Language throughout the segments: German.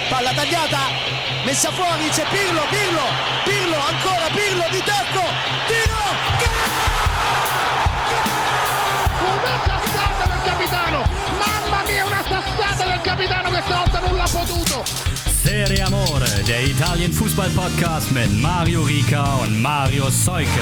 palla tagliata, messa fuori, c'è Pirlo, ancora Pirlo di tacco, tiro, una sassata del capitano, mamma mia, una sassata del capitano, questa volta non l'ha potuto. Serie Amore, der Italien-Fußball-Podcast mit Mario Rica und Mario Seuke.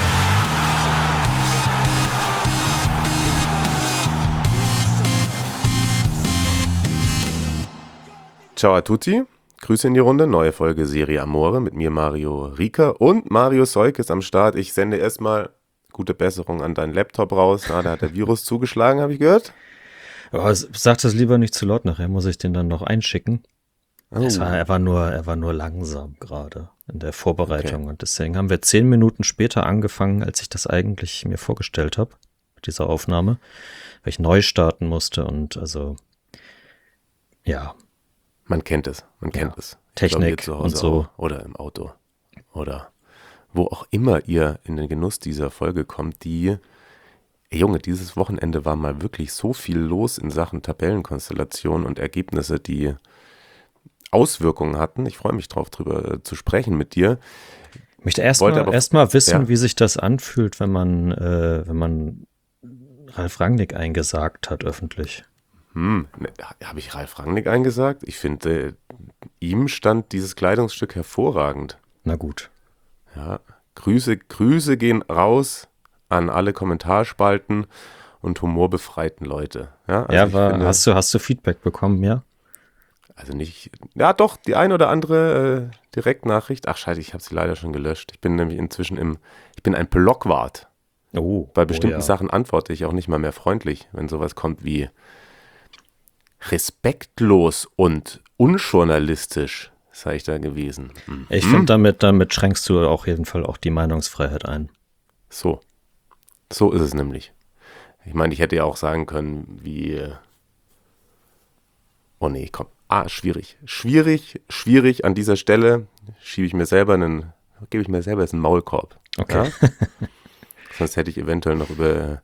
Ciao a tutti, Grüße in die Runde, neue Folge Serie Amore mit mir Mario Rica und Mario Seuke ist am Start. Ich sende erstmal gute Besserung an deinen Laptop raus, da hat der Virus zugeschlagen, habe ich gehört. Aber sag das lieber nicht zu laut, nachher muss ich den dann noch einschicken. Oh. Er war nur langsam gerade in der Vorbereitung und deswegen haben wir 10 Minuten später angefangen, als ich das eigentlich mir vorgestellt habe, mit dieser Aufnahme, weil ich neu starten musste und also, ja. Man kennt es. Technik zu Hause und so. Auch, oder im Auto. Oder wo auch immer ihr in den Genuss dieser Folge kommt, Junge, dieses Wochenende war mal wirklich so viel los in Sachen Tabellenkonstellation und Ergebnisse, die Auswirkungen hatten. Ich freue mich drauf, drüber zu sprechen mit dir. Ich möchte erst mal wissen, wie sich das anfühlt, wenn man Ralf Rangnick eingesagt hat öffentlich. Habe ich Ralf Rangnick eingesagt? Ich finde, ihm stand dieses Kleidungsstück hervorragend. Na gut. Ja, Grüße gehen raus an alle Kommentarspalten und humorbefreiten Leute. Ja, also hast du Feedback bekommen, ja? Also nicht, ja doch, die ein oder andere Direktnachricht. Ach scheiße, ich habe sie leider schon gelöscht. Ich bin nämlich inzwischen ich bin ein Blockwart. Bei bestimmten Sachen antworte ich auch nicht mal mehr freundlich, wenn sowas kommt wie respektlos und unjournalistisch, sei ich da gewesen. Ich finde, damit schränkst du auf jeden Fall auch die Meinungsfreiheit ein. So ist es nämlich. Ich meine, ich hätte ja auch sagen können, wie, oh nee, komm, schwierig an dieser Stelle gebe ich mir selber jetzt einen Maulkorb. Okay. Ja? Sonst hätte ich eventuell noch über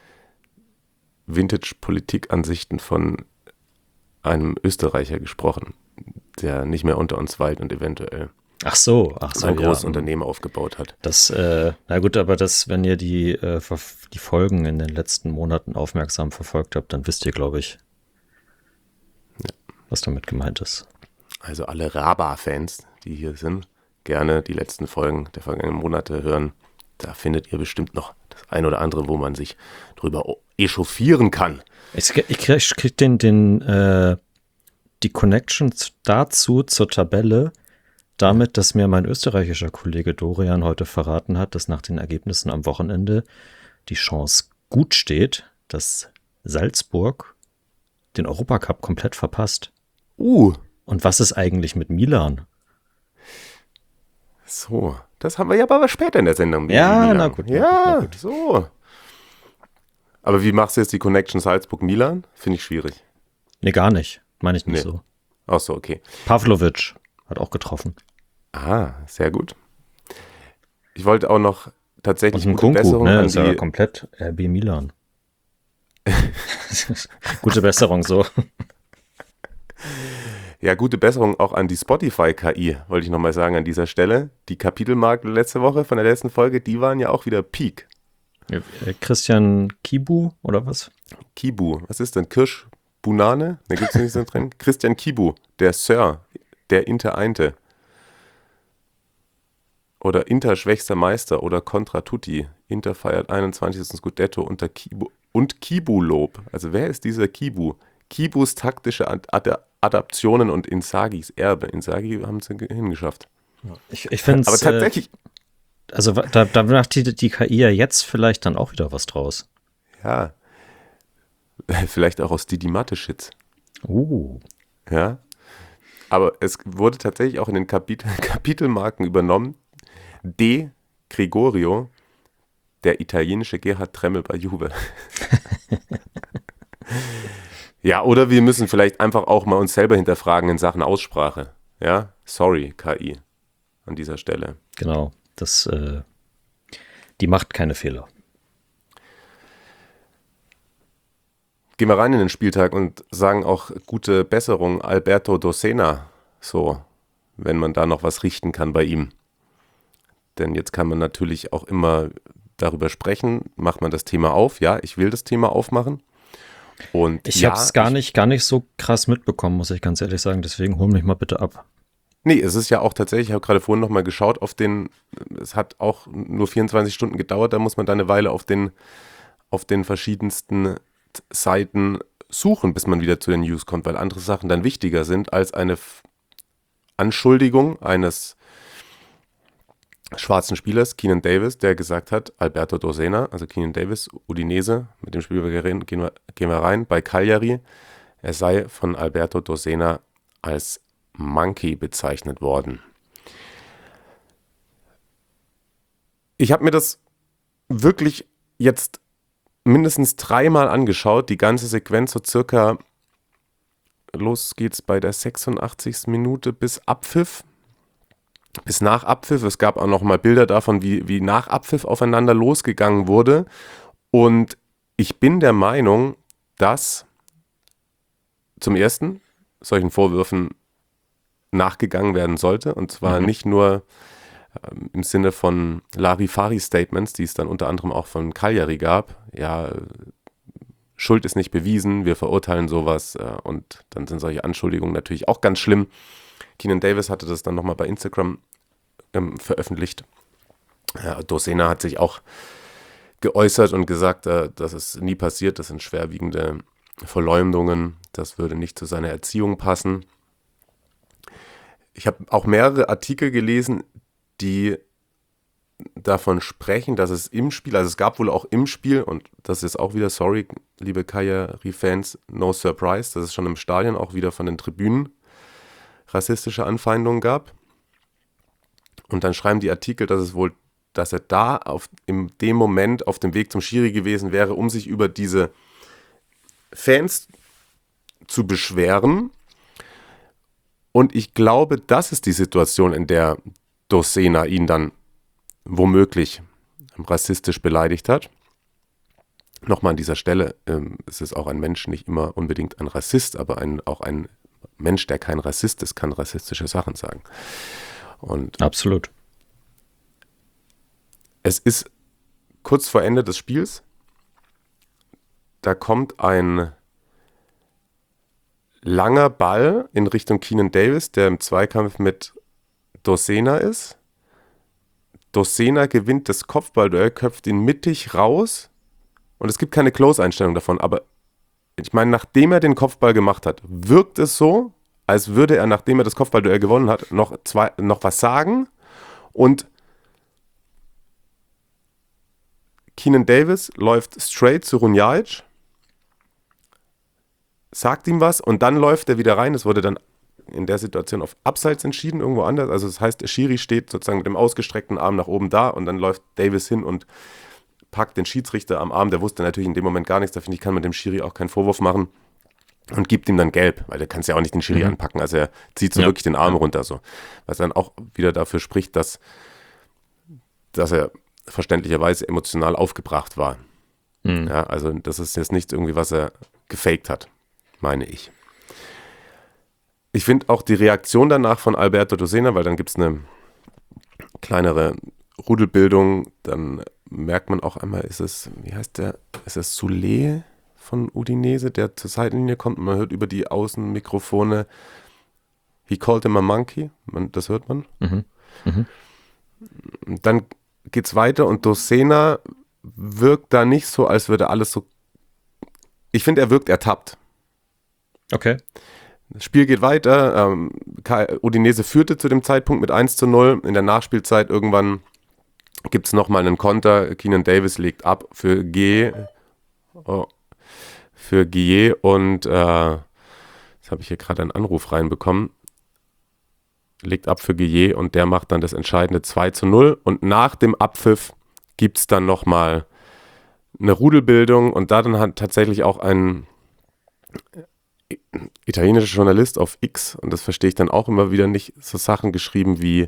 Vintage-Politik-Ansichten von einem Österreicher gesprochen, der nicht mehr unter uns weilt und eventuell Ach so, ein großes Unternehmen aufgebaut hat. Na gut, aber wenn ihr die Folgen in den letzten Monaten aufmerksam verfolgt habt, dann wisst ihr, glaube ich, was damit gemeint ist. Also alle Raba-Fans, die hier sind, gerne die letzten Folgen der vergangenen Monate hören. Da findet ihr bestimmt noch das ein oder andere, wo man sich drüber echauffieren kann. Ich krieg die Connections dazu zur Tabelle damit, dass mir mein österreichischer Kollege Dorian heute verraten hat, dass nach den Ergebnissen am Wochenende die Chance gut steht, dass Salzburg den Europacup komplett verpasst. Und was ist eigentlich mit Milan? So, das haben wir ja aber später in der Sendung. Ja, na gut. So. Aber wie machst du jetzt die Connection Salzburg-Milan? Finde ich schwierig. Nee, gar nicht. Meine ich nicht so. Ach so, okay. Pavlovic hat auch getroffen. Sehr gut. Ich wollte auch noch tatsächlich gute Besserung an ist ja komplett RB Milan. Gute Besserung so. Ja, gute Besserung auch an die Spotify-KI, wollte ich nochmal sagen an dieser Stelle. Die Kapitelmarken letzte Woche von der letzten Folge, die waren ja auch wieder Peak. Christian Kibu oder was? Kibu, was ist denn? Bunane? Da gibt es nicht so drin. Christian Kibu, der Sir, der Intereinte. Oder Inter schwächster Meister oder Contra Tutti. Inter feiert 21. Scudetto unter Kibu und Kibu-Lob. Also wer ist dieser Kibu? Kibus taktische Adaptionen und Inzagis Erbe. Inzaghi haben es hingeschafft. Ich finde es. Aber tatsächlich. Also da macht die KI ja jetzt vielleicht dann auch wieder was draus. Ja. Vielleicht auch aus Didi Mathe-Shits. Ja. Aber es wurde tatsächlich auch in den Kapitelmarken übernommen. D. Gregorio, der italienische Gerhard Tremmel bei Juve. Ja, oder wir müssen vielleicht einfach auch mal uns selber hinterfragen in Sachen Aussprache. Ja, sorry, KI, an dieser Stelle. Genau, die macht keine Fehler. Gehen wir rein in den Spieltag und sagen auch gute Besserung Alberto Dossena. so, wenn man da noch was richten kann bei ihm. Denn jetzt kann man natürlich auch immer darüber sprechen, macht man das Thema auf. Ja, ich will das Thema aufmachen. Und Ich habe es gar nicht so krass mitbekommen, muss ich ganz ehrlich sagen. Deswegen hol mich mal bitte ab. Nee, es ist ja auch tatsächlich, ich habe gerade vorhin nochmal geschaut, es hat auch nur 24 Stunden gedauert, da muss man da eine Weile auf den verschiedensten Seiten suchen, bis man wieder zu den News kommt, weil andere Sachen dann wichtiger sind als eine Anschuldigung eines schwarzen Spielers, Keenan Davis, der gesagt hat, Alberto Dossena, also Keenan Davis, Udinese, mit dem Spiel gehen wir rein, bei Cagliari, er sei von Alberto Dossena als Monkey bezeichnet worden. Ich habe mir das wirklich jetzt mindestens 3-mal angeschaut, die ganze Sequenz so circa, los geht's bei der 86. Minute bis Abpfiff, bis nach Abpfiff. Es gab auch noch mal Bilder davon, wie nach Abpfiff aufeinander losgegangen wurde. Und ich bin der Meinung, dass zum Ersten solchen Vorwürfen nachgegangen werden sollte. Und zwar nicht nur im Sinne von Larifari-Statements, die es dann unter anderem auch von Cagliari gab. Ja, Schuld ist nicht bewiesen, wir verurteilen sowas. Und dann sind solche Anschuldigungen natürlich auch ganz schlimm. Keenan Davis hatte das dann nochmal bei Instagram veröffentlicht. Dossena hat sich auch geäußert und gesagt, dass es nie passiert. Das sind schwerwiegende Verleumdungen. Das würde nicht zu seiner Erziehung passen. Ich habe auch mehrere Artikel gelesen, die davon sprechen, dass es im Spiel, also es gab wohl auch im Spiel, und das ist auch wieder, sorry, liebe Cagliari-Fans, no surprise, dass es schon im Stadion auch wieder von den Tribünen rassistische Anfeindungen gab. Und dann schreiben die Artikel, dass er da in dem Moment auf dem Weg zum Schiri gewesen wäre, um sich über diese Fans zu beschweren. Und ich glaube, das ist die Situation, in der Dossena ihn dann womöglich rassistisch beleidigt hat. Nochmal an dieser Stelle, es ist auch ein Mensch, nicht immer unbedingt ein Rassist, aber auch ein Mensch, der kein Rassist ist, kann rassistische Sachen sagen. Und absolut. Es ist kurz vor Ende des Spiels, da kommt ein langer Ball in Richtung Keenan Davis, der im Zweikampf mit Dossena ist. Dossena gewinnt das Kopfballduell, köpft ihn mittig raus und es gibt keine Close-Einstellung davon, aber ich meine, nachdem er den Kopfball gemacht hat, wirkt es so, als würde er, nachdem er das Kopfballduell gewonnen hat, noch was sagen. Und Keenan Davis läuft straight zu Runjaic, sagt ihm was und dann läuft er wieder rein. Es wurde dann in der Situation auf Abseits entschieden, irgendwo anders. Also das heißt, der Schiri steht sozusagen mit dem ausgestreckten Arm nach oben da und dann läuft Davis hin und packt den Schiedsrichter am Arm. Der wusste natürlich in dem Moment gar nichts. Da finde ich, kann man dem Schiri auch keinen Vorwurf machen. Und gibt ihm dann gelb, weil der kann es ja auch nicht den Schiri anpacken. Also er zieht so wirklich den Arm runter, so. Was dann auch wieder dafür spricht, dass er verständlicherweise emotional aufgebracht war. Ja, also das ist jetzt nichts irgendwie, was er gefaked hat, meine ich. Ich finde auch die Reaktion danach von Alberto Dossena, weil dann gibt es eine kleinere Rudelbildung, dann merkt man auch einmal, ist es Soulé von Udinese, der zur Seitenlinie kommt und man hört über die Außenmikrofone, he called him a monkey, das hört man. Dann geht's weiter und Dossena wirkt da nicht so, als würde alles so, ich finde, er wirkt ertappt. Okay. Das Spiel geht weiter, Udinese führte zu dem Zeitpunkt mit 1:0, in der Nachspielzeit irgendwann gibt es nochmal einen Konter, Keenan Davis legt ab für Guillet und jetzt habe ich hier gerade einen Anruf reinbekommen, legt ab für Guillet und der macht dann das entscheidende 2:0 und nach dem Abpfiff gibt es dann nochmal eine Rudelbildung und da dann hat tatsächlich auch ein italienischer Journalist auf X, und das verstehe ich dann auch immer wieder nicht, so Sachen geschrieben wie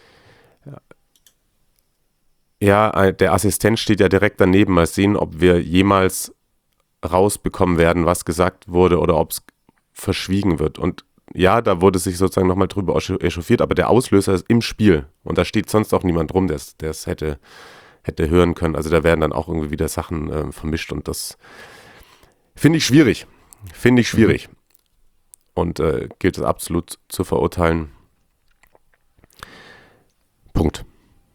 der Assistent steht ja direkt daneben, mal sehen, ob wir jemals rausbekommen werden, was gesagt wurde oder ob es verschwiegen wird. Und ja, da wurde sich sozusagen nochmal drüber echauffiert, aber der Auslöser ist im Spiel. Und da steht sonst auch niemand rum, der es hätte hören können. Also da werden dann auch irgendwie wieder Sachen vermischt und das finde ich schwierig. Und gilt es absolut zu verurteilen. Punkt.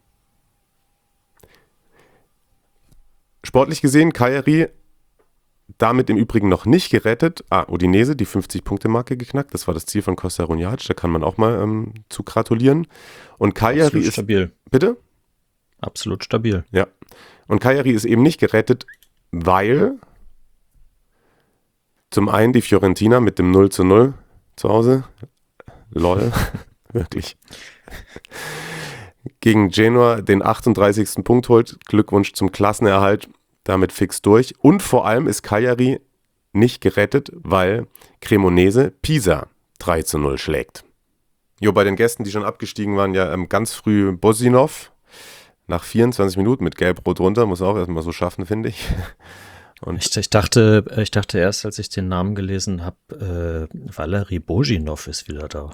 Sportlich gesehen, Cagliari damit im Übrigen noch nicht gerettet. Udinese, die 50-Punkte-Marke geknackt. Das war das Ziel von Costa Runjac. Da kann man auch mal zu gratulieren. Und Cagliari ist stabil. Bitte? Absolut stabil. Ja. Und Cagliari ist eben nicht gerettet, weil zum einen die Fiorentina mit dem 0:0 zu Hause, lol, wirklich, gegen Genoa den 38. Punkt holt. Glückwunsch zum Klassenerhalt, damit fix durch. Und vor allem ist Cagliari nicht gerettet, weil Cremonese Pisa 3:0 schlägt. Bei den Gästen, die schon abgestiegen waren, ja ganz früh Bosinov nach 24 Minuten mit Gelb-Rot runter, muss auch erstmal so schaffen, finde ich. Und Ich dachte erst, als ich den Namen gelesen habe, Valery Božinov ist wieder da.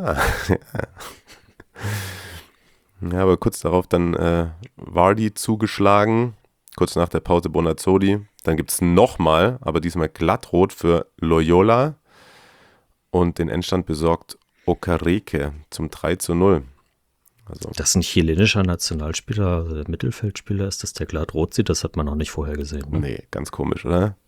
Ja, aber kurz darauf dann Vardy zugeschlagen, kurz nach der Pause Bonazzoli. Dann gibt es nochmal, aber diesmal glattrot für Loyola und den Endstand besorgt Okereke zum 3:0. Also, Das ist ein chilenischer Nationalspieler, also der Mittelfeldspieler ist, dass der glatt rot sieht, das hat man noch nicht vorher gesehen. Ne? nee, ganz komisch, oder?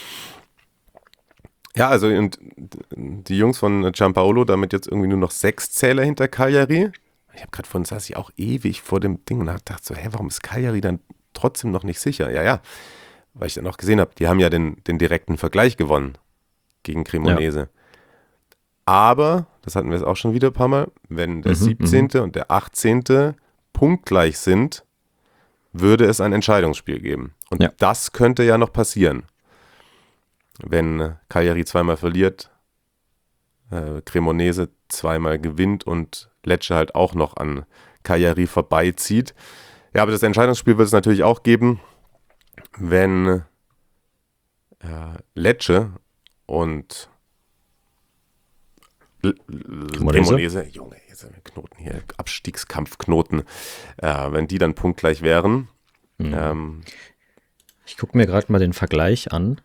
Ja, also und die Jungs von Gianpaolo, damit jetzt irgendwie nur noch 6 Zähler hinter Cagliari. Ich habe gerade saß ich auch ewig vor dem Ding und dachte so, warum ist Cagliari dann trotzdem noch nicht sicher? Ja, weil ich dann auch gesehen habe, die haben ja den direkten Vergleich gewonnen gegen Cremonese. Ja. Aber, das hatten wir jetzt auch schon wieder ein paar Mal, wenn der 17. und der 18. punktgleich sind, würde es ein Entscheidungsspiel geben. Und das könnte ja noch passieren. Wenn Cagliari zweimal verliert, Cremonese zweimal gewinnt und Lecce halt auch noch an Cagliari vorbeizieht. Ja, aber das Entscheidungsspiel wird es natürlich auch geben, wenn Lecce und Cremonese, Junge, jetzt sind wir Knoten hier, Abstiegskampfknoten, wenn die dann punktgleich wären. Ich gucke mir gerade mal den Vergleich an.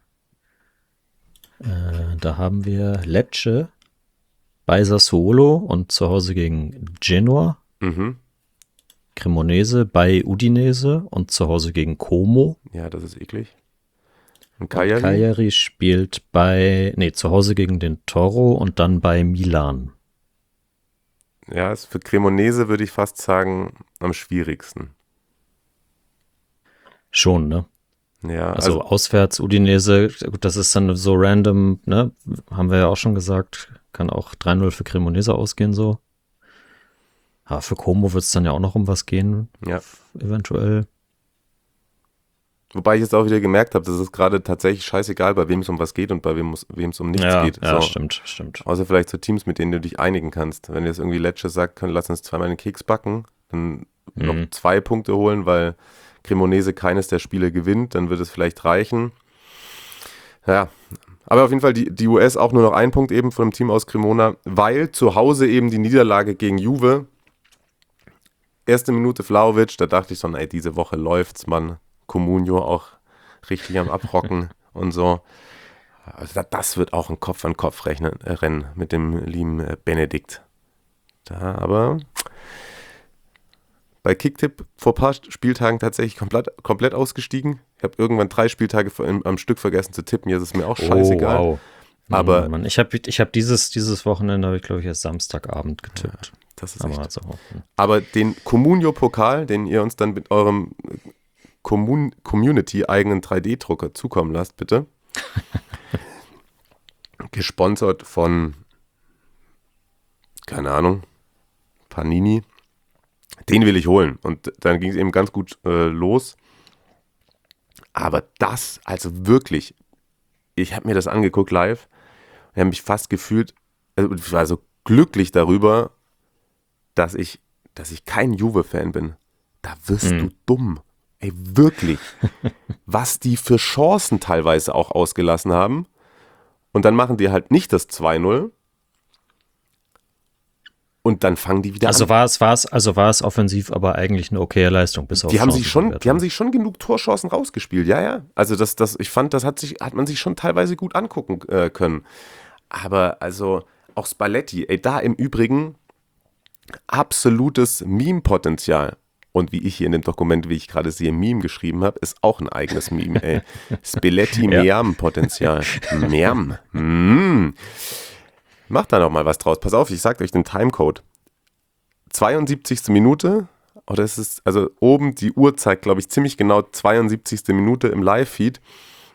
Da haben wir Lecce bei Sassuolo und zu Hause gegen Genoa. Cremonese bei Udinese und zu Hause gegen Como. Ja, das ist eklig. Und Cagliari spielt zu Hause gegen den Toro und dann bei Milan. Ja, ist für Cremonese, würde ich fast sagen, am schwierigsten. Schon, ne? Ja, also auswärts Udinese, gut, das ist dann so random, ne? Haben wir ja auch schon gesagt, kann auch 3:0 für Cremonese ausgehen so. Aber für Como wird es dann ja auch noch um was gehen, eventuell. Wobei ich jetzt auch wieder gemerkt habe, dass es gerade tatsächlich scheißegal, bei wem es um was geht und bei wem es um nichts geht. Ja, so. Stimmt. Außer vielleicht so Teams, mit denen du dich einigen kannst. Wenn jetzt irgendwie Lecce sagt, lass uns zweimal den Keks backen, dann noch 2 Punkte holen, weil Cremonese keines der Spiele gewinnt, dann wird es vielleicht reichen. Ja, aber auf jeden Fall die US auch nur noch 1 Punkt eben von dem Team aus Cremona, weil zu Hause eben die Niederlage gegen Juve. Erste Minute Vlahovic, da dachte ich so, diese Woche läuft's, Mann. Comunio auch richtig am Abrocken und so. Also das wird auch ein Kopf-an-Kopf-Rennen mit dem lieben Benedikt. Da aber bei Kicktipp vor ein paar Spieltagen tatsächlich komplett ausgestiegen. Ich habe irgendwann 3 Spieltage am Stück vergessen zu tippen. Jetzt ist mir auch scheißegal. Wow. Aber Mann. Ich hab dieses Wochenende, glaube ich, erst Samstagabend getippt. Ja, das ist echt. Also, aber den Comunio-Pokal, den ihr uns dann mit eurem Community-eigenen 3D-Drucker zukommen lasst, bitte. Gesponsert von, keine Ahnung, Panini. Den will ich holen. Und dann ging es eben ganz gut los. Aber das, also wirklich, ich habe mir das angeguckt live und habe mich fast gefühlt, also ich war so glücklich darüber, dass ich kein Juve-Fan bin. Da wirst du dumm. Ey, wirklich. Was die für Chancen teilweise auch ausgelassen haben. Und dann machen die halt nicht das 2:0, Und dann fangen die wieder Also an. war es offensiv, aber eigentlich eine okaye Leistung, bis auf Die haben sich Chancenbewertung. schon genug Torchancen rausgespielt, ja. Also ich fand, hat man sich schon teilweise gut angucken können. Aber also auch Spalletti, da im Übrigen absolutes Meme-Potenzial. Und wie ich hier in dem Dokument, wie ich gerade sehe, Meme geschrieben habe, ist auch ein eigenes Meme, ey. Spalletti Meam-Potenzial. Meam. Macht da noch mal was draus. Pass auf, ich sag euch den Timecode. 72. Minute, oder es ist, also oben die Uhr zeigt, glaube ich, ziemlich genau 72. Minute im Live-Feed,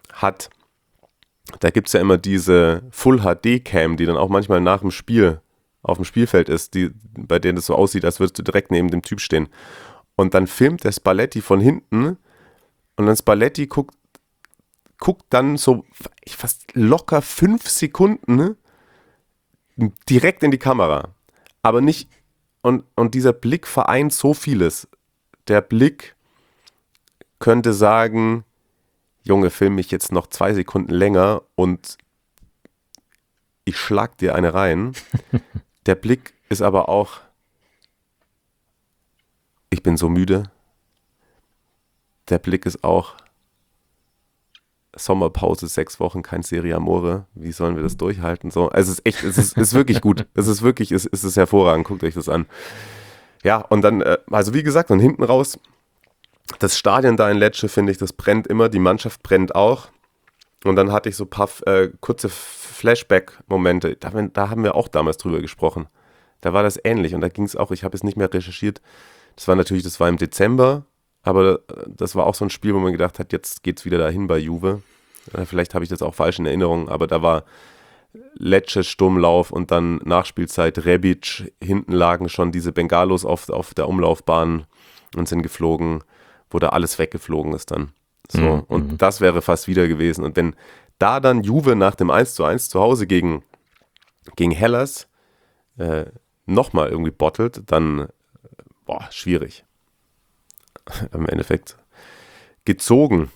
da gibt es ja immer diese Full-HD-Cam, die dann auch manchmal nach dem Spiel auf dem Spielfeld ist, bei denen es so aussieht, als würdest du direkt neben dem Typ stehen. Und dann filmt der Spalletti von hinten und dann Spalletti guckt dann so fast locker 5 Sekunden direkt in die Kamera. Aber nicht, und dieser Blick vereint so vieles. Der Blick könnte sagen, Junge, film mich jetzt noch 2 Sekunden länger und ich schlag dir eine rein. Der Blick ist aber auch, ich bin so müde. Der Blick ist auch, Sommerpause, 6 Wochen, kein Serie Amore. Wie sollen wir das durchhalten? So, also es ist echt, es ist wirklich gut. Es ist hervorragend. Guckt euch das an. Ja, und dann, also wie gesagt, und hinten raus, das Stadion da in Lecce, finde ich, das brennt immer. Die Mannschaft brennt auch. Und dann hatte ich so ein paar kurze Flashback-Momente. Da haben wir auch damals drüber gesprochen. Da war das ähnlich. Und da ging es auch, ich habe es nicht mehr recherchiert. Das war im Dezember. Aber das war auch so ein Spiel, wo man gedacht hat, jetzt geht's wieder dahin bei Juve. Vielleicht habe ich das auch falsch in Erinnerung, aber da war Lecce Sturmlauf und dann Nachspielzeit Rebic. Hinten lagen schon diese Bengalos auf der Umlaufbahn und sind geflogen, wo da alles weggeflogen ist dann. So, und das wäre fast wieder gewesen. Und wenn da dann Juve nach dem 1:1 zu Hause gegen Hellas nochmal irgendwie bottelt, dann schwierig. Im Endeffekt gezogen.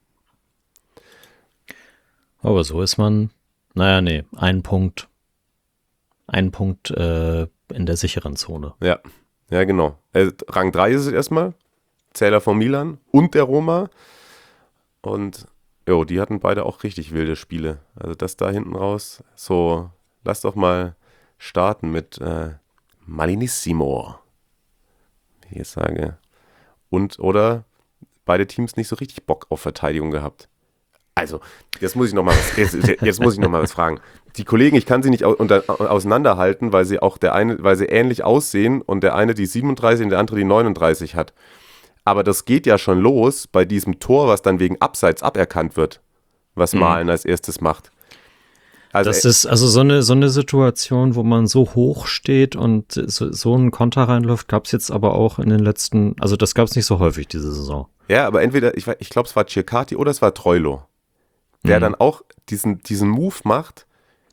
Aber so ist man, ein Punkt in der sicheren Zone. Ja, genau. Rang 3 ist es erstmal. Zähler von Milan und der Roma. Und die hatten beide auch richtig wilde Spiele. Also das da hinten raus. So, lass doch mal starten mit Malinissimo. Wie ich jetzt sage. Oder beide Teams nicht so richtig Bock auf Verteidigung gehabt. Also, jetzt muss ich noch mal was fragen. Die Kollegen, ich kann sie nicht auseinanderhalten, weil sie ähnlich aussehen und der eine die 37 und der andere die 39 hat. Aber das geht ja schon los bei diesem Tor, was dann wegen Abseits aberkannt wird, was Malen als erstes macht. Also, das ist also so eine Situation, wo man so hoch steht und so einen Konter reinläuft, gab es jetzt aber auch in den letzten, also das gab es nicht so häufig diese Saison. Ja, aber entweder, ich glaube, es war Circati oder es war Troilo, der dann auch diesen Move macht,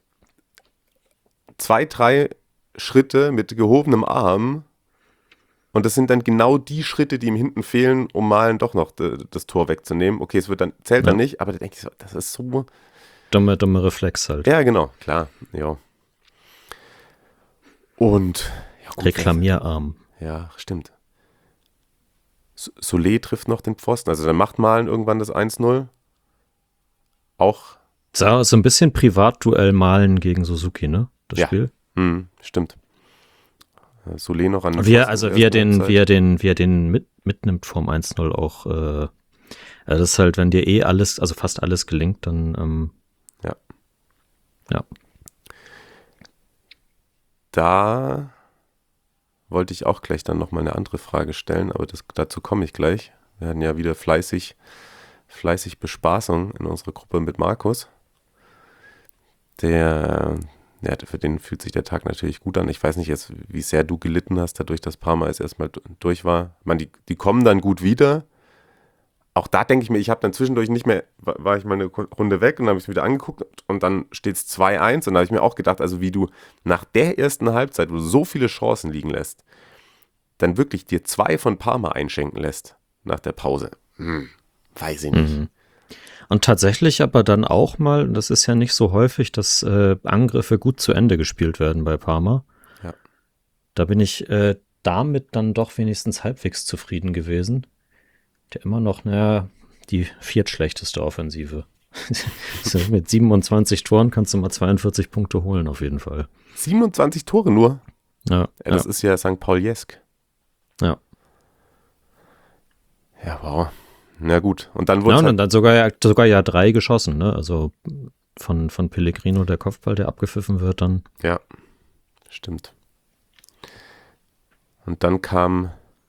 2, 3 Schritte mit gehobenem Arm und das sind dann genau die Schritte, die ihm hinten fehlen, um Malen doch noch das Tor wegzunehmen. Okay, zählt dann nicht, aber da denke ich so, das ist so... Dumme Reflex halt. Ja, genau, klar, ja. Und... Ja, gut, Reklamierarm. Ja, stimmt. Solé trifft noch den Pfosten, also dann macht Malen irgendwann das 1:0. Auch... So ein bisschen Privatduell Malen gegen Suzuki, ne? Das Spiel. Stimmt. Solé noch an den Wie er den mitnimmt vom 1:0 auch. Das ist halt, wenn dir alles, also fast alles gelingt, dann ja. Da wollte ich auch gleich dann nochmal eine andere Frage stellen, aber dazu komme ich gleich. Wir hatten ja wieder fleißig Bespaßung in unserer Gruppe mit Markus. Für den fühlt sich der Tag natürlich gut an. Ich weiß nicht jetzt, wie sehr du gelitten hast, dadurch, dass Parma jetzt erstmal durch war. Ich meine, die kommen dann gut wieder. Auch da denke ich mir, ich habe dann zwischendurch nicht mehr, war ich mal eine Runde weg und dann habe ich es wieder angeguckt und dann steht es 2:1 und da habe ich mir auch gedacht, also wie du nach der ersten Halbzeit, wo du so viele Chancen liegen lässt, dann wirklich dir 2 von Parma einschenken lässt nach der Pause. Weiß ich nicht. Und tatsächlich aber dann auch mal, das ist ja nicht so häufig, dass Angriffe gut zu Ende gespielt werden bei Parma. Ja. Da bin ich damit dann doch wenigstens halbwegs zufrieden gewesen. Der immer noch, die viertschlechteste Offensive. So, mit 27 Toren kannst du mal 42 Punkte holen, auf jeden Fall. 27 Tore nur? Ja, Das ist ja St. Pauliesk. Ja. Ja, wow. Na gut. Und dann wurde und dann sogar ja 3 geschossen, ne? Also von Pellegrino der Kopfball, der abgepfiffen wird, dann. Ja, stimmt. Und dann kam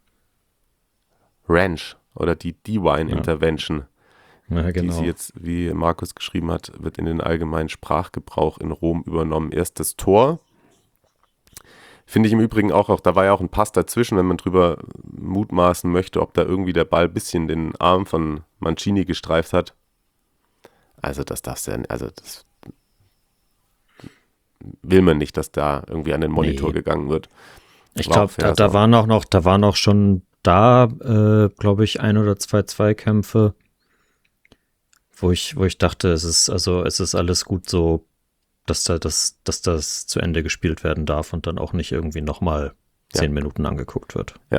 Ranch oder die Divine Intervention. Ja, genau. Die sie jetzt, wie Markus geschrieben hat, wird in den allgemeinen Sprachgebrauch in Rom übernommen. Erstes Tor. Finde ich im Übrigen auch, da war ja auch ein Pass dazwischen, wenn man drüber mutmaßen möchte, ob da irgendwie der Ball ein bisschen den Arm von Mancini gestreift hat. Also das will man nicht, dass da irgendwie an den Monitor gegangen wird. Ich glaube, da waren auch schon glaube ich, 1 oder 2 Zweikämpfe, wo ich dachte, es ist alles gut so, dass das zu Ende gespielt werden darf und dann auch nicht irgendwie nochmal 10 Minuten angeguckt wird. Ja.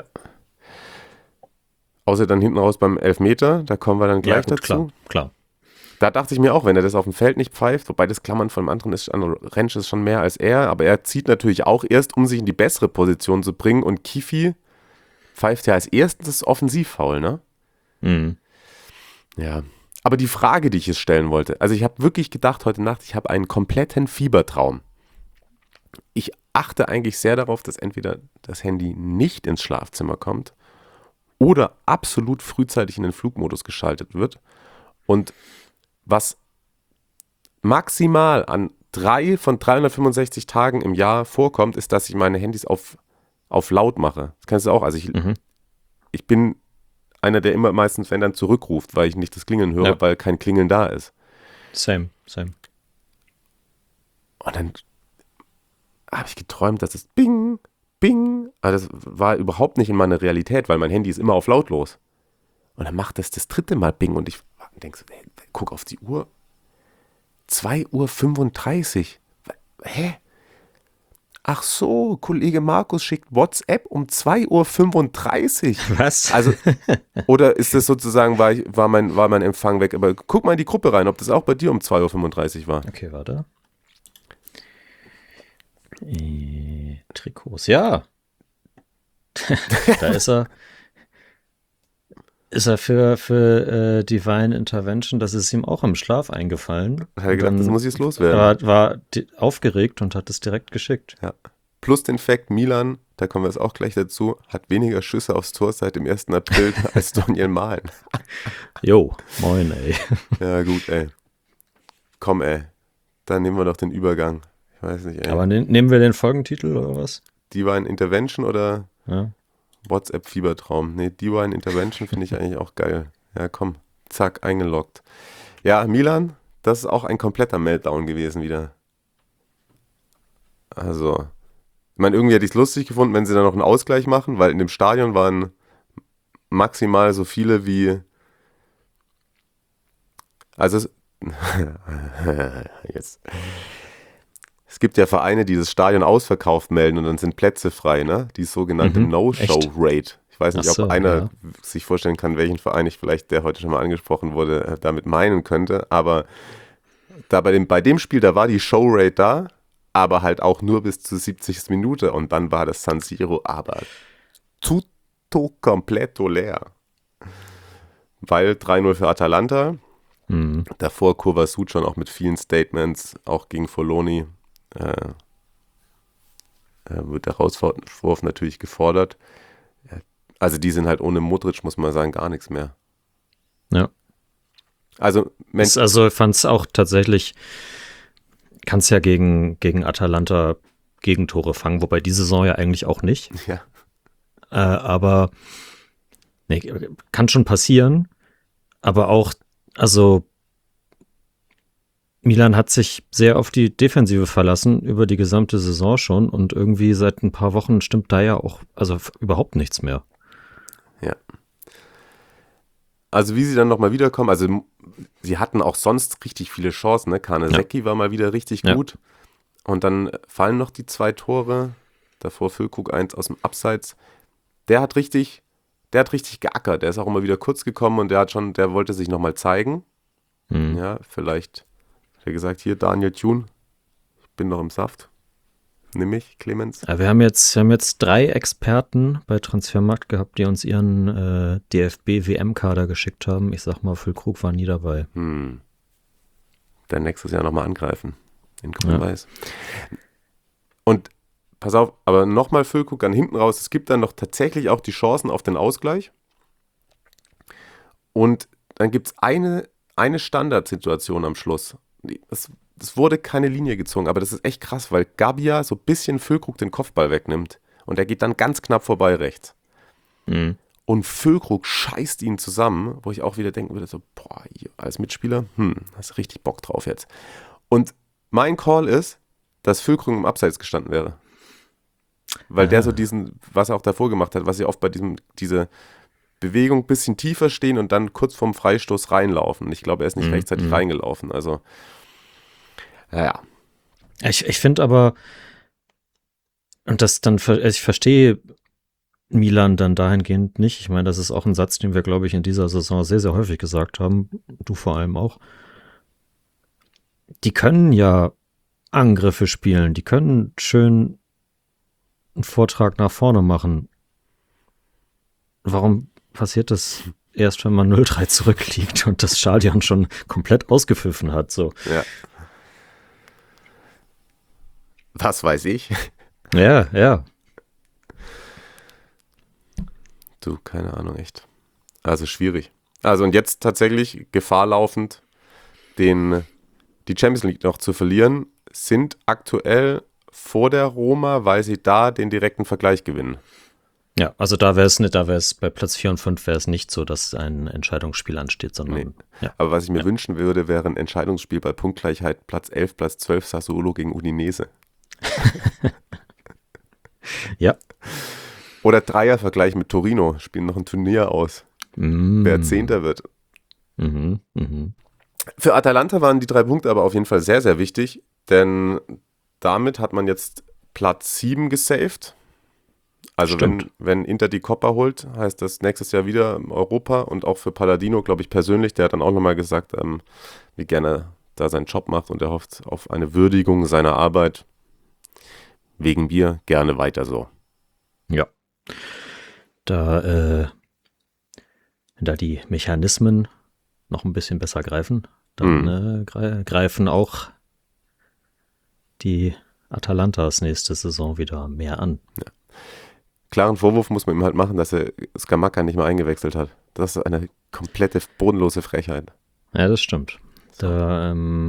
Außer dann hinten raus beim Elfmeter, da kommen wir dann gleich dazu. Klar. Da dachte ich mir auch, wenn er das auf dem Feld nicht pfeift, wobei das Klammern von dem anderen ist, Rentsch ist schon mehr als er, aber er zieht natürlich auch erst, um sich in die bessere Position zu bringen, und Kifi pfeift ja als erstes Offensivfoul, ne? Mhm. Ja. Aber die Frage, die ich jetzt stellen wollte, also ich habe wirklich gedacht heute Nacht, ich habe einen kompletten Fiebertraum. Ich achte eigentlich sehr darauf, dass entweder das Handy nicht ins Schlafzimmer kommt oder absolut frühzeitig in den Flugmodus geschaltet wird. Und was maximal an 3 von 365 Tagen im Jahr vorkommt, ist, dass ich meine Handys auf laut mache. Das kennst du auch. Also ich bin einer, der immer meistens, wenn dann zurückruft, weil ich nicht das Klingeln höre, weil kein Klingeln da ist. Same. Und dann habe ich geträumt, dass es Bing, Bing, aber das war überhaupt nicht in meiner Realität, weil mein Handy ist immer auf lautlos. Und dann macht das 3. Mal Bing und ich denke so, guck auf die Uhr. 2:35 Uhr. Hä? Ach so, Kollege Markus schickt WhatsApp um 2:35 Uhr. Was? Also, oder ist das sozusagen, war mein Empfang weg? Aber guck mal in die Gruppe rein, ob das auch bei dir um 2:35 Uhr war. Okay, warte. Trikots, ja. Da ist er. Ist er für Divine Intervention, das ist ihm auch im Schlaf eingefallen. Hat er gedacht, das muss jetzt loswerden. War aufgeregt und hat es direkt geschickt. Ja. Plus den Fakt, Milan, da kommen wir jetzt auch gleich dazu, hat weniger Schüsse aufs Tor seit dem 1. April als Daniel Mahlen. Jo, moin, ey. Ja gut, ey. Komm, ey. Dann nehmen wir doch den Übergang. Ich weiß nicht, ey. Aber nehmen wir den Folgentitel oder was? Divine Intervention oder Ja. WhatsApp-Fiebertraum? Nee, Divine Intervention finde ich eigentlich auch geil. Ja, komm. Zack, eingeloggt. Ja, Milan, das ist auch ein kompletter Meltdown gewesen wieder. Also, ich meine, irgendwie hätte ich es lustig gefunden, wenn sie da noch einen Ausgleich machen, weil in dem Stadion waren maximal so viele wie. Also, jetzt. Es gibt ja Vereine, die das Stadion ausverkauft melden und dann sind Plätze frei, ne? Die sogenannte No-Show-Rate. Ich weiß nicht, ob einer sich vorstellen kann, welchen Verein ich vielleicht, der heute schon mal angesprochen wurde, damit meinen könnte. Aber da bei dem Spiel, da war die Show-Rate da, aber halt auch nur bis zur 70. Minute. Und dann war das San Siro aber tutto completo leer. Weil 3-0 für Atalanta. Davor Kovacic schon auch mit vielen Statements, auch gegen Foloni. Wird der Rauswurf natürlich gefordert. Also die sind halt ohne Modric, muss man sagen, gar nichts mehr. Ja. Also ich fand es auch tatsächlich, kannst ja gegen Atalanta Gegentore fangen, wobei diese Saison ja eigentlich auch nicht. Ja. Aber nee, kann schon passieren. Aber auch, also Milan hat sich sehr auf die Defensive verlassen, über die gesamte Saison schon, und irgendwie seit ein paar Wochen stimmt da ja auch überhaupt nichts mehr. Ja. Also wie sie dann nochmal wiederkommen, also sie hatten auch sonst richtig viele Chancen, ne? Karnesecki war mal wieder richtig gut und dann fallen noch die 2 Tore. Davor Füllkrug 1 aus dem Abseits. Der hat richtig geackert. Der ist auch immer wieder kurz gekommen und der wollte sich nochmal zeigen. Ja, vielleicht hat er gesagt, hier Daniel Thun, ich bin noch im Saft. Nimm mich, Clemens. Ja, wir haben jetzt 3 Experten bei Transfermarkt gehabt, die uns ihren DFB-WM-Kader geschickt haben. Ich sag mal, Füllkrug war nie dabei. Dann nächstes Jahr nochmal angreifen. In Grün-Weiß. Und pass auf, aber nochmal Füllkrug dann hinten raus. Es gibt dann noch tatsächlich auch die Chancen auf den Ausgleich. Und dann gibt es eine Standardsituation am Schluss. Es wurde keine Linie gezogen, aber das ist echt krass, weil Gabia so ein bisschen Füllkrug den Kopfball wegnimmt und er geht dann ganz knapp vorbei rechts. Und Füllkrug scheißt ihn zusammen, wo ich auch wieder denken würde, so, boah, als Mitspieler, hast du richtig Bock drauf jetzt. Und mein Call ist, dass Füllkrug im Abseits gestanden wäre. Weil der so was er auch davor gemacht hat, was sie oft bei diese Bewegung ein bisschen tiefer stehen und dann kurz vorm Freistoß reinlaufen. Ich glaube, er ist nicht rechtzeitig reingelaufen. Also, naja. Ich finde aber, und ich verstehe Milan dann dahingehend nicht. Ich meine, das ist auch ein Satz, den wir, glaube ich, in dieser Saison sehr, sehr häufig gesagt haben. Du vor allem auch. Die können ja Angriffe spielen. Die können schön einen Vortrag nach vorne machen. Warum passiert das erst, wenn man 0-3 zurückliegt und das Stadion schon komplett ausgepfiffen hat? So. Ja. Was weiß ich? Ja. Du, keine Ahnung, echt. Also schwierig. Also und jetzt tatsächlich Gefahr laufend, die Champions League noch zu verlieren, sind aktuell vor der Roma, weil sie da den direkten Vergleich gewinnen. Ja, also da wäre es bei Platz 4 und 5 wäre es nicht so, dass ein Entscheidungsspiel ansteht, sondern Nee. Aber was ich mir wünschen würde, wäre ein Entscheidungsspiel bei Punktgleichheit Platz 11, Platz 12 Sassuolo gegen Udinese. Ja. Oder Dreiervergleich mit Torino, spielen noch ein Turnier aus, wer Zehnter wird. Für Atalanta waren die 3 Punkte aber auf jeden Fall sehr, sehr wichtig, denn damit hat man jetzt Platz 7 gesaved. Also wenn Inter die Coppa holt, heißt das nächstes Jahr wieder Europa und auch für Palladino, glaube ich persönlich, der hat dann auch nochmal gesagt, wie gerne er da seinen Job macht und er hofft auf eine Würdigung seiner Arbeit. Wegen Bier gerne weiter so. Ja. Da die Mechanismen noch ein bisschen besser greifen, dann greifen auch die Atalantas nächste Saison wieder mehr an. Ja. Klaren Vorwurf muss man ihm halt machen, dass er Scamacca nicht mehr eingewechselt hat. Das ist eine komplette bodenlose Frechheit. Ja, das stimmt. Da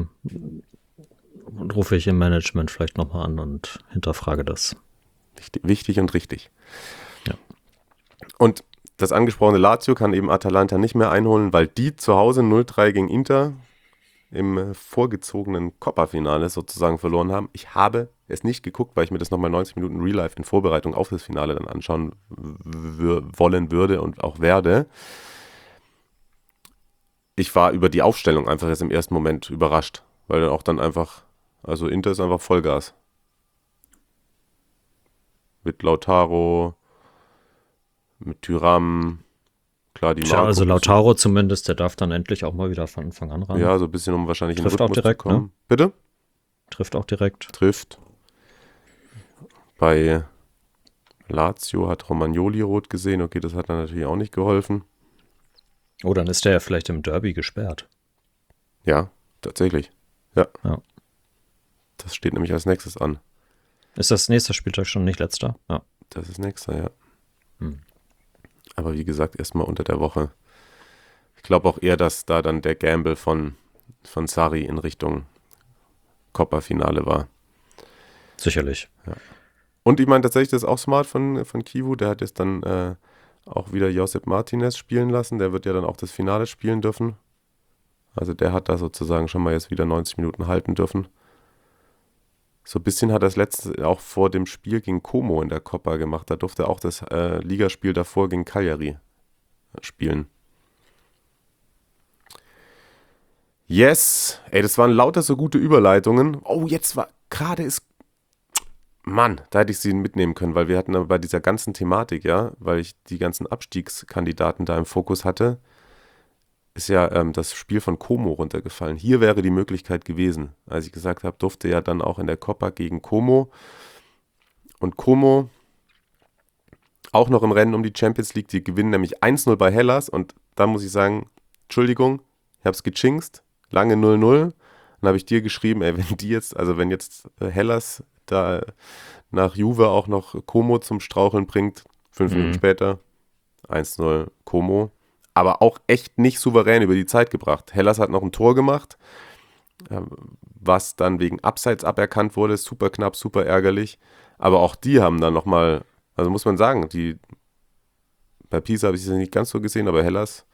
rufe ich im Management vielleicht nochmal an und hinterfrage das. Wichtig und richtig. Ja. Und das angesprochene Lazio kann eben Atalanta nicht mehr einholen, weil die zu Hause 0-3 gegen Inter im vorgezogenen Coppa-Finale sozusagen verloren haben. Ich habe es nicht geguckt, weil ich mir das nochmal 90 Minuten Real Life in Vorbereitung auf das Finale dann anschauen wollen würde und auch werde. Ich war über die Aufstellung einfach jetzt im ersten Moment überrascht, weil dann auch dann einfach, also Inter ist einfach Vollgas. Mit Lautaro, mit Thuram, klar, die Tja, also Lautaro zumindest, der darf dann endlich auch mal wieder von Anfang an ran. Ja, so ein bisschen, um wahrscheinlich Trifft auch direkt, zu kommen. Ne? Bitte? Trifft auch direkt. Trifft. Bei Lazio hat Romagnoli rot gesehen. Okay, das hat dann natürlich auch nicht geholfen. Oh, dann ist der ja vielleicht im Derby gesperrt. Ja, tatsächlich. Ja. Ja. Das steht nämlich als nächstes an. Ist das nächster Spieltag schon nicht letzter? Ja. Das ist nächster, ja. Aber wie gesagt, erstmal unter der Woche. Ich glaube auch eher, dass da dann der Gamble von Sarri in Richtung Coppa-Finale war. Sicherlich. Ja. Und ich meine tatsächlich, das ist auch smart von Kivu. Der hat jetzt dann auch wieder Josep Martinez spielen lassen. Der wird ja dann auch das Finale spielen dürfen. Also der hat da sozusagen schon mal jetzt wieder 90 Minuten halten dürfen. So ein bisschen hat er das letzte auch vor dem Spiel gegen Como in der Coppa gemacht. Da durfte er auch das Ligaspiel davor gegen Cagliari spielen. Yes! Ey, das waren lauter so gute Überleitungen. Oh, jetzt war gerade ist Mann, da hätte ich sie mitnehmen können, weil wir hatten aber bei dieser ganzen Thematik, ja, weil ich die ganzen Abstiegskandidaten da im Fokus hatte, ist ja das Spiel von Como runtergefallen. Hier wäre die Möglichkeit gewesen. Als ich gesagt habe, durfte ja dann auch in der Copa gegen Como. Und Como auch noch im Rennen um die Champions League. Die gewinnen nämlich 1-0 bei Hellas. Und da muss ich sagen, Entschuldigung, ich habe es gejinxt. Lange 0-0. Dann habe ich dir geschrieben, ey, wenn jetzt Hellas da nach Juve auch noch Como zum Straucheln bringt, 5 Minuten später 1-0 Como. Aber auch echt nicht souverän über die Zeit gebracht. Hellas hat noch ein Tor gemacht, was dann wegen Abseits aberkannt wurde. Super knapp, super ärgerlich. Aber auch die haben dann nochmal, also muss man sagen, bei Pisa habe ich es nicht ganz so gesehen, aber Hellas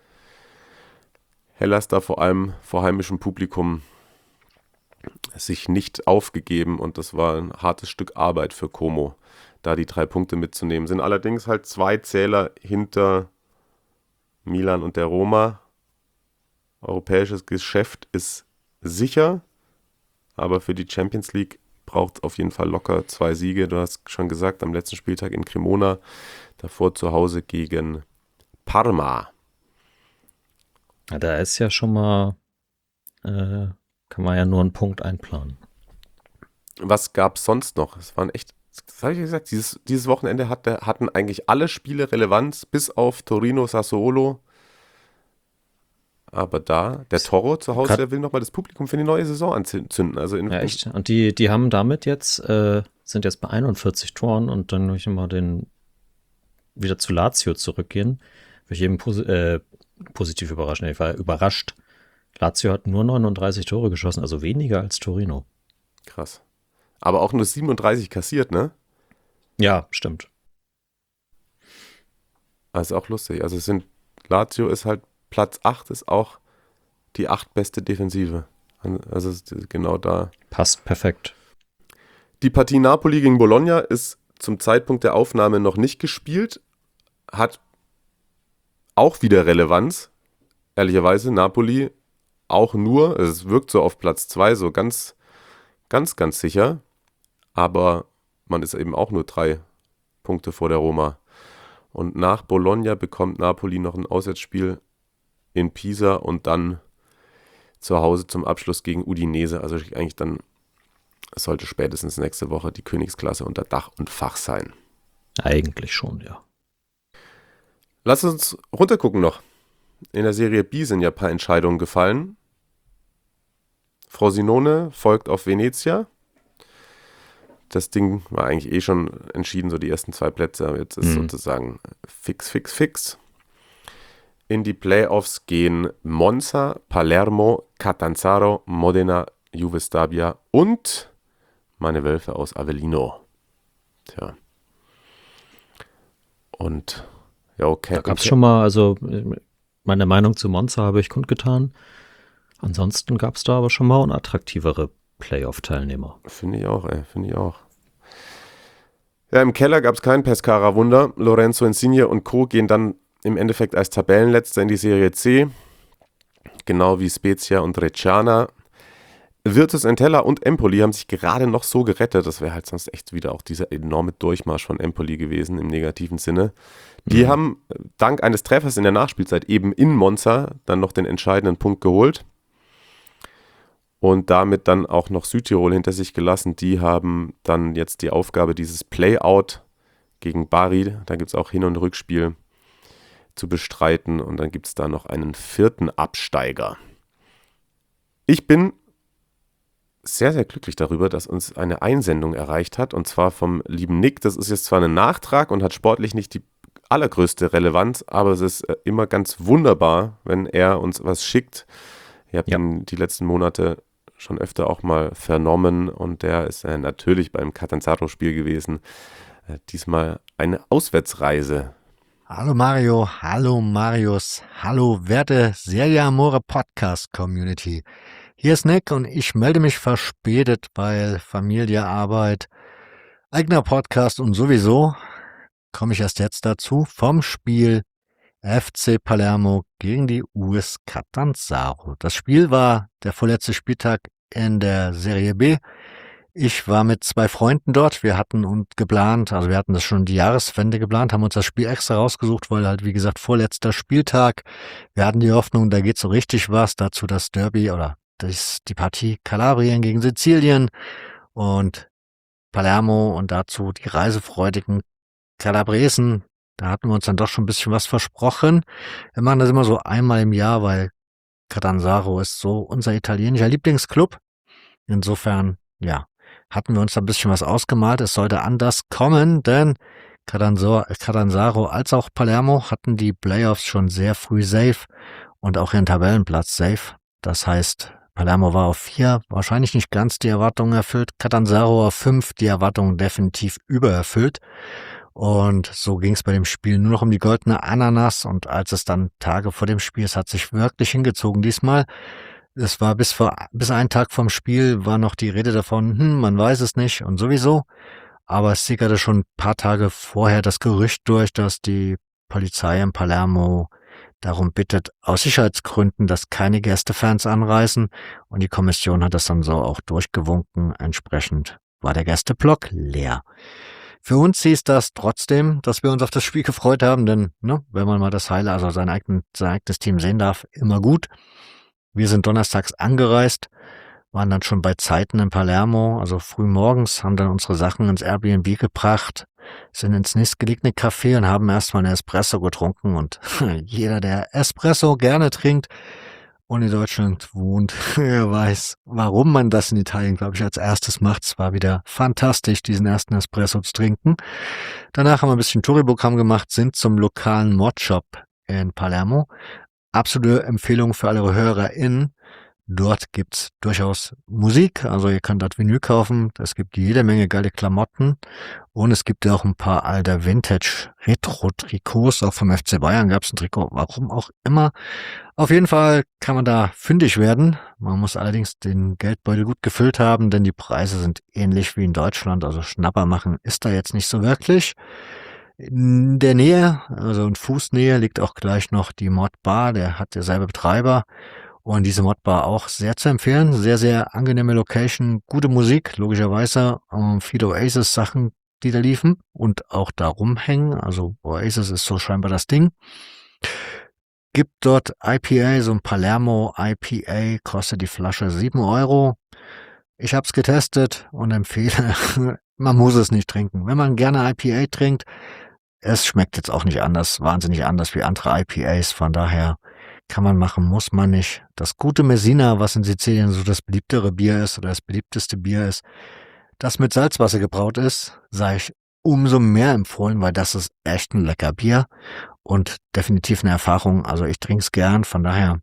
da vor allem vor heimischem Publikum sich nicht aufgegeben und das war ein hartes Stück Arbeit für Como, da die 3 Punkte mitzunehmen. Sind allerdings halt 2 Zähler hinter Milan und der Roma. Europäisches Geschäft ist sicher, aber für die Champions League braucht es auf jeden Fall locker 2 Siege. Du hast schon gesagt, am letzten Spieltag in Cremona, davor zu Hause gegen Parma. Ja, da ist ja schon mal, kann man ja nur einen Punkt einplanen. Was gab es sonst noch? Es waren echt, das habe ich gesagt, dieses Wochenende hatten eigentlich alle Spiele Relevanz, bis auf Torino Sassuolo. Aber der Toro zu Hause, der will nochmal das Publikum für die neue Saison anzünden. Also ja, echt. Und die haben damit jetzt, sind jetzt bei 41 Toren und dann will ich mal wieder zu Lazio zurückgehen. Will ich eben positiv überraschen. Ich war überrascht. Lazio hat nur 39 Tore geschossen, also weniger als Torino. Krass. Aber auch nur 37 kassiert, ne? Ja, stimmt. Also auch lustig. Also Lazio ist halt Platz 8, ist auch die 8 beste Defensive. Also genau da. Passt perfekt. Die Partie Napoli gegen Bologna ist zum Zeitpunkt der Aufnahme noch nicht gespielt. Hat auch wieder Relevanz. Ehrlicherweise, Napoli auch nur, also es wirkt so auf Platz 2, so ganz, ganz, ganz sicher. Aber man ist eben auch nur 3 Punkte vor der Roma. Und nach Bologna bekommt Napoli noch ein Auswärtsspiel in Pisa und dann zu Hause zum Abschluss gegen Udinese. Also eigentlich dann sollte spätestens nächste Woche die Königsklasse unter Dach und Fach sein. Eigentlich schon, ja. Lass uns runtergucken noch. In der Serie B sind ja ein paar Entscheidungen gefallen. Frosinone folgt auf Venezia. Das Ding war eigentlich eh schon entschieden, so die ersten 2 Plätze. Aber jetzt ist sozusagen fix. In die Playoffs gehen Monza, Palermo, Catanzaro, Modena, Juve Stabia und meine Wölfe aus Avellino. Tja. Und ja, okay. Da gab es schon mal, also meine Meinung zu Monza habe ich kundgetan. Ansonsten gab es da aber schon mal unattraktivere Playoff-Teilnehmer. Finde ich auch, finde ich auch. Ja, im Keller gab es kein Pescara-Wunder. Lorenzo Insigne und Co. gehen dann im Endeffekt als Tabellenletzter in die Serie C. Genau wie Spezia und Reggiana. Virtus Entella und Empoli haben sich gerade noch so gerettet. Das wäre halt sonst echt wieder auch dieser enorme Durchmarsch von Empoli gewesen im negativen Sinne. Die haben dank eines Treffers in der Nachspielzeit eben in Monza dann noch den entscheidenden Punkt geholt. Und damit dann auch noch Südtirol hinter sich gelassen. Die haben dann jetzt die Aufgabe, dieses Playout gegen Bari, da gibt es auch Hin- und Rückspiel, zu bestreiten. Und dann gibt es da noch einen 4. Absteiger. Ich bin sehr, sehr glücklich darüber, dass uns eine Einsendung erreicht hat. Und zwar vom lieben Nick. Das ist jetzt zwar ein Nachtrag und hat sportlich nicht die allergrößte Relevanz, aber es ist immer ganz wunderbar, wenn er uns was schickt. Ihr habt ihn die letzten Monate schon öfter auch mal vernommen und der ist natürlich beim Catanzaro-Spiel gewesen. Diesmal eine Auswärtsreise. Hallo Mario, hallo Marius, hallo werte Serie Amore Podcast Community. Hier ist Nick und ich melde mich verspätet, weil Familie, Arbeit, eigener Podcast und sowieso komme ich erst jetzt dazu vom Spiel FC Palermo gegen die US Catanzaro. Das Spiel war der vorletzte Spieltag in der Serie B. Ich war mit 2 Freunden dort. Wir hatten das schon die Jahreswende geplant, haben uns das Spiel extra rausgesucht, weil halt, wie gesagt, vorletzter Spieltag. Wir hatten die Hoffnung, da geht so richtig was. Dazu das Derby oder die Partie Kalabrien gegen Sizilien und Palermo und dazu die reisefreudigen Kalabresen. Da hatten wir uns dann doch schon ein bisschen was versprochen. Wir machen das immer so einmal im Jahr, weil Catanzaro ist so unser italienischer Lieblingsclub. Insofern, ja, hatten wir uns da ein bisschen was ausgemalt. Es sollte anders kommen, denn Catanzaro als auch Palermo hatten die Playoffs schon sehr früh safe und auch ihren Tabellenplatz safe. Das heißt, Palermo war auf 4, wahrscheinlich nicht ganz die Erwartungen erfüllt. Catanzaro auf 5, die Erwartungen definitiv übererfüllt. Und so ging es bei dem Spiel nur noch um die goldene Ananas. Und als es dann Tage vor dem Spiel, es hat sich wirklich hingezogen diesmal. Es war bis einen Tag vorm Spiel war noch die Rede davon, man weiß es nicht und sowieso. Aber es sickerte schon ein paar Tage vorher das Gerücht durch, dass die Polizei in Palermo darum bittet, aus Sicherheitsgründen, dass keine Gästefans anreisen. Und die Kommission hat das dann so auch durchgewunken. Entsprechend war der Gästeblock leer. Für uns hieß das trotzdem, dass wir uns auf das Spiel gefreut haben, denn wenn man mal das Highlight, also sein eigenes Team sehen darf, immer gut. Wir sind donnerstags angereist, waren dann schon bei Zeiten in Palermo, also früh morgens, haben dann unsere Sachen ins Airbnb gebracht, sind ins nächstgelegene Café und haben erstmal einen Espresso getrunken. Und jeder, der Espresso gerne trinkt und in Deutschland wohnt, weiß, warum man das in Italien, glaube ich, als erstes macht. Es war wieder fantastisch, diesen ersten Espresso zu trinken. Danach haben wir ein bisschen Touri-Programm gemacht, sind zum lokalen Mod-Shop in Palermo. Absolute Empfehlung für alle HörerInnen. Dort gibt's durchaus Musik, also ihr könnt dort Vinyl kaufen. Es gibt jede Menge geile Klamotten und es gibt ja auch ein paar alte Vintage-Retro-Trikots. Auch vom FC Bayern gab's ein Trikot, warum auch immer. Auf jeden Fall kann man da fündig werden. Man muss allerdings den Geldbeutel gut gefüllt haben, denn die Preise sind ähnlich wie in Deutschland. Also Schnapper machen ist da jetzt nicht so wirklich. In der Nähe, also in Fußnähe, liegt auch gleich noch die Mod Bar, der hat derselbe Betreiber. Und diese Mod Bar auch sehr zu empfehlen. Sehr, sehr angenehme Location, gute Musik, logischerweise. Viele Oasis-Sachen, die da liefen und auch da rumhängen. Also Oasis ist so scheinbar das Ding. Gibt dort IPA, so ein Palermo IPA, kostet die Flasche 7 €. Ich habe es getestet und empfehle, man muss es nicht trinken. Wenn man gerne IPA trinkt, es schmeckt jetzt auch nicht wahnsinnig anders wie andere IPAs. Von daher kann man machen, muss man nicht. Das gute Messina, was in Sizilien so das beliebtere Bier ist oder das beliebteste Bier ist, das mit Salzwasser gebraut ist, sei ich umso mehr empfohlen, weil das ist echt ein lecker Bier und definitiv eine Erfahrung. Also ich trinke es gern, von daher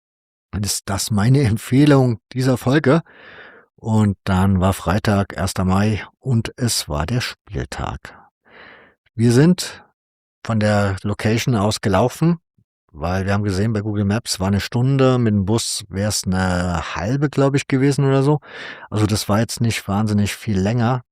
ist das meine Empfehlung dieser Folge. Und dann war Freitag, 1. Mai und es war der Spieltag. Wir sind von der Location aus gelaufen, weil wir haben gesehen, bei Google Maps war 1 Stunde, mit dem Bus wäre es eine halbe, glaube ich, gewesen oder so. Also das war jetzt nicht wahnsinnig viel länger.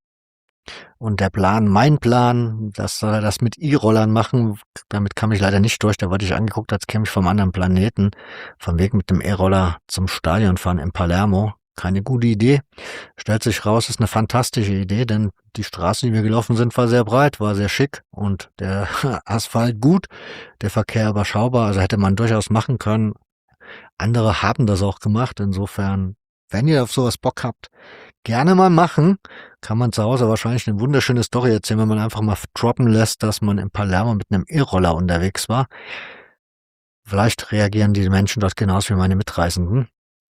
Und mein Plan, das mit E-Rollern machen, damit kam ich leider nicht durch. Da wurde ich angeguckt, als käme ich vom anderen Planeten. Vom Weg mit dem E-Roller zum Stadion fahren in Palermo. Keine gute Idee. Stellt sich raus, ist eine fantastische Idee, denn die Straße, die wir gelaufen sind, war sehr breit, war sehr schick und der Asphalt gut, der Verkehr überschaubar, also hätte man durchaus machen können. Andere haben das auch gemacht, insofern, wenn ihr auf sowas Bock habt, gerne mal machen. Kann man zu Hause wahrscheinlich eine wunderschöne Story erzählen, wenn man einfach mal droppen lässt, dass man in Palermo mit einem E-Roller unterwegs war. Vielleicht reagieren die Menschen dort genauso wie meine Mitreisenden.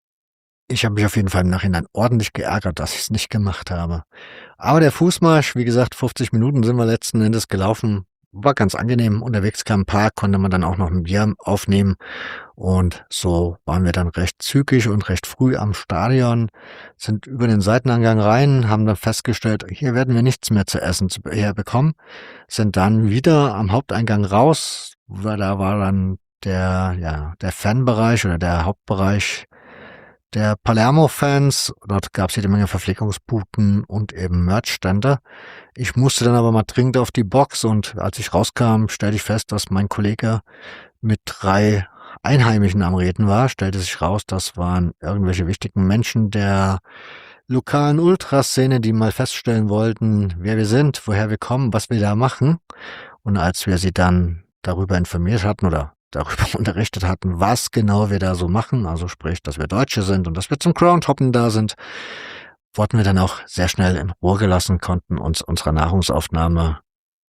Ich habe mich auf jeden Fall im Nachhinein ordentlich geärgert, dass ich es nicht gemacht habe. Aber der Fußmarsch, wie gesagt, 50 Minuten sind wir letzten Endes gelaufen. War ganz angenehm. Unterwegs kam ein Park, konnte man dann auch noch ein Bier aufnehmen. Und so waren wir dann recht zügig und recht früh am Stadion, sind über den Seiteneingang rein, haben dann festgestellt, hier werden wir nichts mehr zu essen bekommen. Sind dann wieder am Haupteingang raus, weil da war dann der Fanbereich oder der Hauptbereich der Palermo-Fans. Dort gab es jede Menge Verpflegungsbuden und eben Merchstände. Ich musste dann aber mal dringend auf die Box und als ich rauskam, stellte ich fest, dass mein Kollege mit 3 Einheimischen am Reden war. Stellte sich raus, das waren irgendwelche wichtigen Menschen der lokalen Ultraszene, die mal feststellen wollten, wer wir sind, woher wir kommen, was wir da machen. Und als wir sie dann darüber informiert hatten oder darüber unterrichtet hatten, was genau wir da so machen, also sprich, dass wir Deutsche sind und dass wir zum Groundhoppen da sind, wurden wir dann auch sehr schnell in Ruhe gelassen, konnten uns unserer Nahrungsaufnahme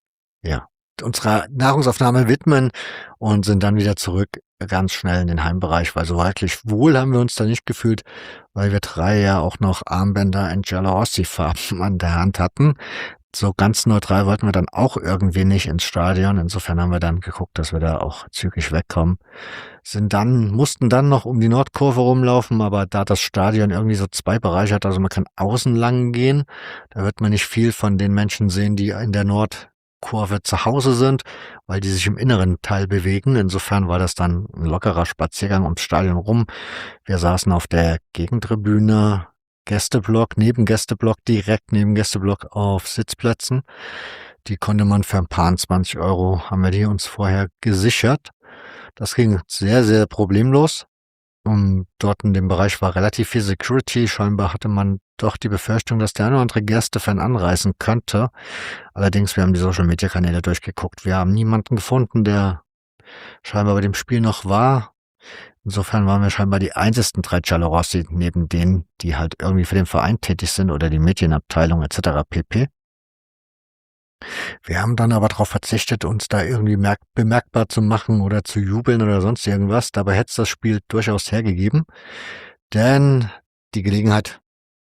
widmen und sind dann wieder zurück ganz schnell in den Heimbereich, weil so wirklich wohl haben wir uns da nicht gefühlt, weil wir 3 ja auch noch Armbänder in Giallorossi-Farben an der Hand hatten. So ganz neutral wollten wir dann auch irgendwie nicht ins Stadion. Insofern haben wir dann geguckt, dass wir da auch zügig wegkommen. Mussten dann noch um die Nordkurve rumlaufen, aber da das Stadion irgendwie so 2 Bereiche hat, also man kann außen lang gehen, da wird man nicht viel von den Menschen sehen, die in der Nordkurve zu Hause sind, weil die sich im inneren Teil bewegen. Insofern war das dann ein lockerer Spaziergang ums Stadion rum. Wir saßen auf der Gegentribüne, Gästeblock, direkt neben Gästeblock auf Sitzplätzen. Die konnte man für ein paar 20 Euro, haben wir die uns vorher gesichert. Das ging sehr, sehr problemlos. Und dort in dem Bereich war relativ viel Security. Scheinbar hatte man doch die Befürchtung, dass der eine oder andere Gästefan anreisen könnte. Allerdings, wir haben die Social-Media-Kanäle durchgeguckt. Wir haben niemanden gefunden, der scheinbar bei dem Spiel noch war. Insofern waren wir scheinbar die einzigen 3 Giallorossi neben denen, die halt irgendwie für den Verein tätig sind oder die Medienabteilung etc. pp. Wir haben dann aber darauf verzichtet, uns da irgendwie bemerkbar zu machen oder zu jubeln oder sonst irgendwas. Dabei hätte es das Spiel durchaus hergegeben, denn die Gelegenheit,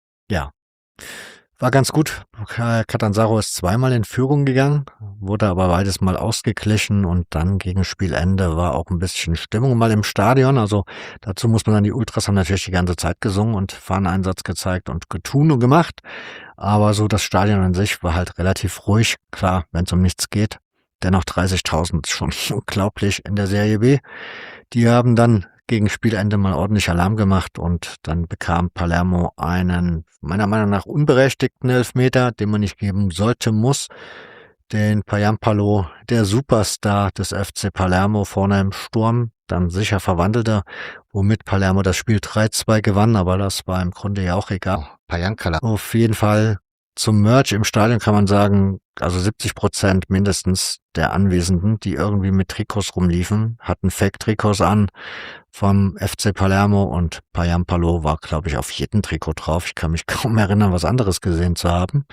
war ganz gut. Catanzaro ist 2-mal in Führung gegangen, wurde aber beides mal ausgeglichen und dann gegen Spielende war auch ein bisschen Stimmung mal im Stadion. Also dazu muss man sagen, die Ultras haben natürlich die ganze Zeit gesungen und Fahneneinsatz gezeigt und getun und gemacht. Aber so das Stadion an sich war halt relativ ruhig. Klar, wenn es um nichts geht. Dennoch 30.000 ist schon unglaublich in der Serie B. Die haben dann gegen Spielende mal ordentlich Alarm gemacht und dann bekam Palermo einen, meiner Meinung nach, unberechtigten Elfmeter, den man nicht geben sollte, muss. Den Paiampalo, der Superstar des FC Palermo, vorne im Sturm, dann sicher verwandelte, womit Palermo das Spiel 3-2 gewann, aber das war im Grunde ja auch egal. Paiankala. Auf jeden Fall zum Merch im Stadion kann man sagen, also 70% mindestens der Anwesenden, die irgendwie mit Trikots rumliefen, hatten Fake-Trikots an vom FC Palermo und Paiampalo war, glaube ich, auf jedem Trikot drauf. Ich kann mich kaum erinnern, was anderes gesehen zu haben.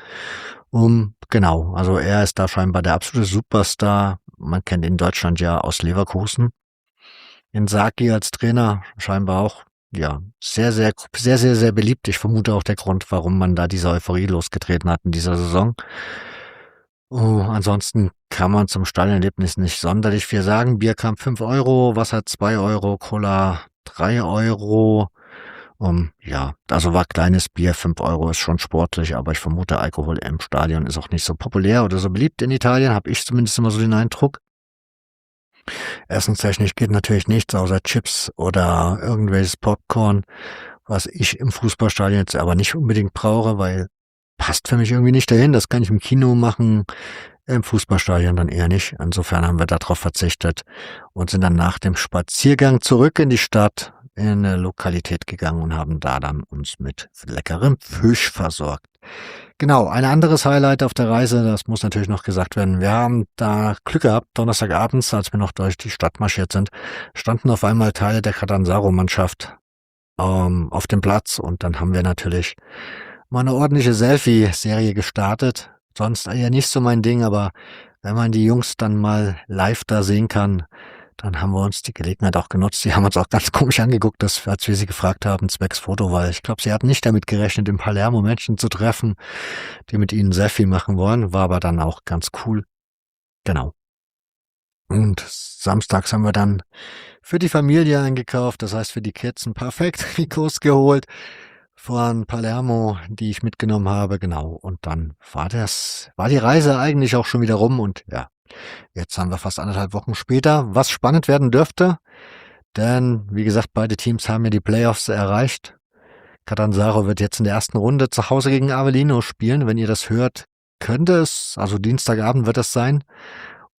Genau, also er ist da scheinbar der absolute Superstar. Man kennt ihn in Deutschland ja aus Leverkusen. Inzaghi als Trainer scheinbar auch, sehr beliebt. Ich vermute auch der Grund, warum man da diese Euphorie losgetreten hat in dieser Saison. Ansonsten kann man zum Stadionerlebnis nicht sonderlich viel sagen. Bier kam 5 Euro, Wasser 2 Euro, Cola 3 Euro. Also war kleines Bier, 5 Euro ist schon sportlich, aber ich vermute, Alkohol im Stadion ist auch nicht so populär oder so beliebt in Italien, habe ich zumindest immer so den Eindruck. Essenstechnisch geht natürlich nichts außer Chips oder irgendwelches Popcorn, was ich im Fußballstadion jetzt aber nicht unbedingt brauche, weil passt für mich irgendwie nicht dahin. Das kann ich im Kino machen, im Fußballstadion dann eher nicht. Insofern haben wir darauf verzichtet und sind dann nach dem Spaziergang zurück in die Stadt, in eine Lokalität gegangen und haben da dann uns mit leckerem Fisch versorgt. Genau, ein anderes Highlight auf der Reise, das muss natürlich noch gesagt werden. Wir haben da Glück gehabt, Donnerstagabends, als wir noch durch die Stadt marschiert sind, standen auf einmal Teile der Catanzaro-Mannschaft auf dem Platz und dann haben wir natürlich mal eine ordentliche Selfie-Serie gestartet. Sonst eher nicht so mein Ding, aber wenn man die Jungs dann mal live da sehen kann, dann haben wir uns die Gelegenheit auch genutzt. Die haben uns auch ganz komisch angeguckt, als wir sie gefragt haben, zwecks Foto, weil ich glaube, sie hatten nicht damit gerechnet, in Palermo Menschen zu treffen, die mit ihnen Selfie machen wollen. War aber dann auch ganz cool. Genau. Und samstags haben wir dann für die Familie eingekauft, das heißt für die Kids ein paar Fake-Trikots geholt von Palermo, die ich mitgenommen habe. Genau. Und dann war die Reise eigentlich auch schon wieder rum und ja. Jetzt haben wir fast 1,5 Wochen später, was spannend werden dürfte, denn wie gesagt, beide Teams haben ja die Playoffs erreicht. Catanzaro wird jetzt in der ersten Runde zu Hause gegen Avellino spielen. Wenn ihr das hört, könnte es, also Dienstagabend wird es sein.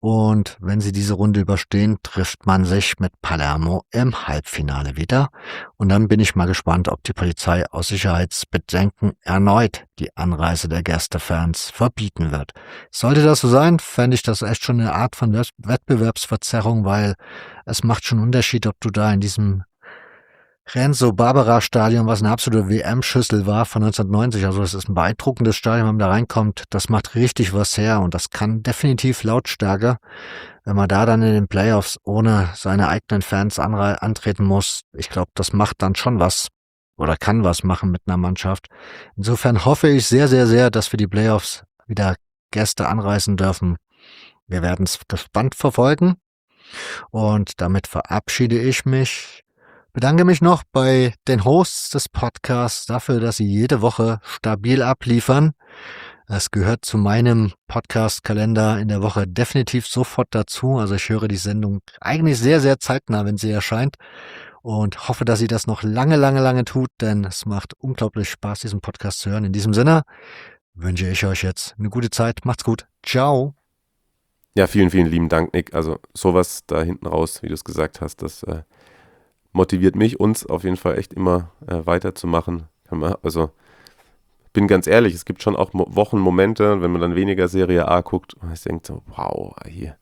Und wenn sie diese Runde überstehen, trifft man sich mit Palermo im Halbfinale wieder. Und dann bin ich mal gespannt, ob die Polizei aus Sicherheitsbedenken erneut die Anreise der Gästefans verbieten wird. Sollte das so sein, fände ich das echt schon eine Art von Wettbewerbsverzerrung, weil es macht schon einen Unterschied, ob du da in diesem Renzo-Barbara-Stadion, was eine absolute WM-Schüssel war von 1990. Also es ist ein beeindruckendes Stadion, wenn man da reinkommt. Das macht richtig was her und das kann definitiv Lautstärke. Wenn man da dann in den Playoffs ohne seine eigenen Fans antreten muss, ich glaube, das macht dann schon was oder kann was machen mit einer Mannschaft. Insofern hoffe ich sehr, sehr, sehr, dass wir die Playoffs wieder Gäste anreisen dürfen. Wir werden es gespannt verfolgen und damit verabschiede ich mich. Bedanke mich noch bei den Hosts des Podcasts dafür, dass sie jede Woche stabil abliefern. Es gehört zu meinem Podcast-Kalender in der Woche definitiv sofort dazu. Also ich höre die Sendung eigentlich sehr, sehr zeitnah, wenn sie erscheint und hoffe, dass sie das noch lange, lange, lange tut, denn es macht unglaublich Spaß, diesen Podcast zu hören. In diesem Sinne wünsche ich euch jetzt eine gute Zeit. Macht's gut. Ciao. Ja, vielen, vielen lieben Dank, Nick. Also sowas da hinten raus, wie du es gesagt hast, das motiviert mich, uns auf jeden Fall echt immer weiterzumachen. Also bin ganz ehrlich, es gibt schon auch Wochenmomente, wenn man dann weniger Serie A guckt und ich denke so, wow, hier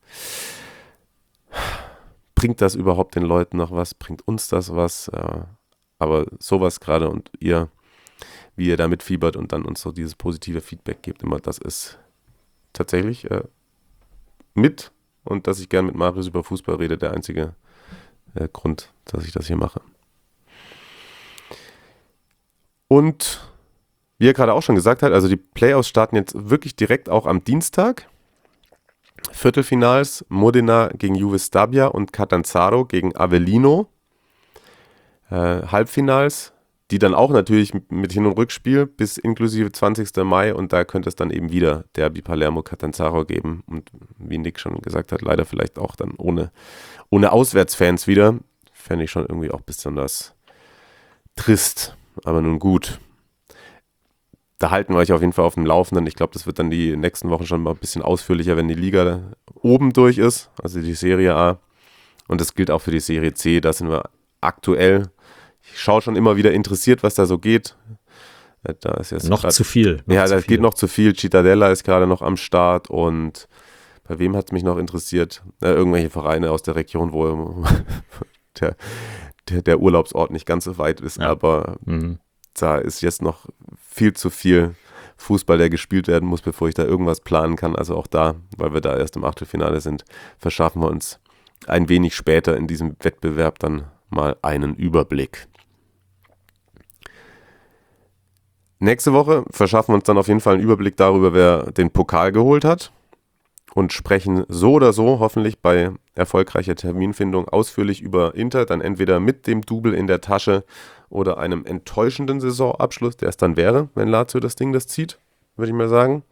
bringt das überhaupt den Leuten noch was? Bringt uns das was? Aber sowas gerade und ihr, wie ihr da mitfiebert und dann uns so dieses positive Feedback gebt, immer das ist tatsächlich mit und dass ich gern mit Marius über Fußball rede, der einzige Grund, dass ich das hier mache. Und wie er gerade auch schon gesagt hat, also die Playoffs starten jetzt wirklich direkt auch am Dienstag. Viertelfinals, Modena gegen Juve Stabia und Catanzaro gegen Avellino. Halbfinals, die dann auch natürlich mit Hin- und Rückspiel bis inklusive 20. Mai und da könnte es dann eben wieder Derby Palermo-Catanzaro geben und wie Nick schon gesagt hat, leider vielleicht auch dann ohne Auswärtsfans wieder. Fände ich schon irgendwie auch besonders trist, aber nun gut. Da halten wir euch auf jeden Fall auf dem Laufenden. Ich glaube, das wird dann die nächsten Wochen schon mal ein bisschen ausführlicher, wenn die Liga oben durch ist, also die Serie A. Und das gilt auch für die Serie C, da sind wir aktuell. Ich schaue schon immer wieder interessiert, was da so geht. Da ist jetzt noch zu viel. Geht noch zu viel. Cittadella ist gerade noch am Start und bei wem hat es mich noch interessiert? Irgendwelche Vereine aus der Region, wo der Urlaubsort nicht ganz so weit ist, aber da ist jetzt noch viel zu viel Fußball, der gespielt werden muss, bevor ich da irgendwas planen kann. Also auch da, weil wir da erst im Achtelfinale sind, verschaffen wir uns ein wenig später in diesem Wettbewerb dann mal einen Überblick. Nächste Woche verschaffen wir uns dann auf jeden Fall einen Überblick darüber, wer den Pokal geholt hat und sprechen so oder so hoffentlich bei erfolgreicher Terminfindung ausführlich über Inter, dann entweder mit dem Double in der Tasche oder einem enttäuschenden Saisonabschluss, der es dann wäre, wenn Lazio das zieht, würde ich mal sagen.